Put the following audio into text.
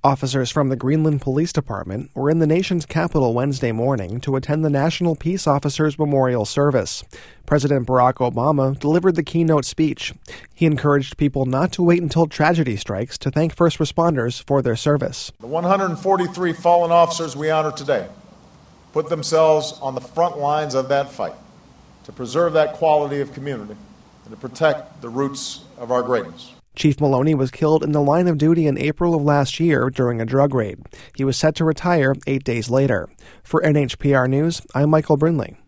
Officers from the Greenland Police Department were in the nation's capital Wednesday morning to attend the National Peace Officers Memorial Service. President Barack Obama delivered the keynote speech. He encouraged people not to wait until tragedy strikes to thank first responders for their service. The 143 fallen officers we honor today put themselves on the front lines of that fight to preserve that quality of community and to protect the roots of our greatness. Chief Maloney was killed in the line of duty in April of last year during a drug raid. He was set to retire 8 days later. For NHPR News, I'm Michael Brindley.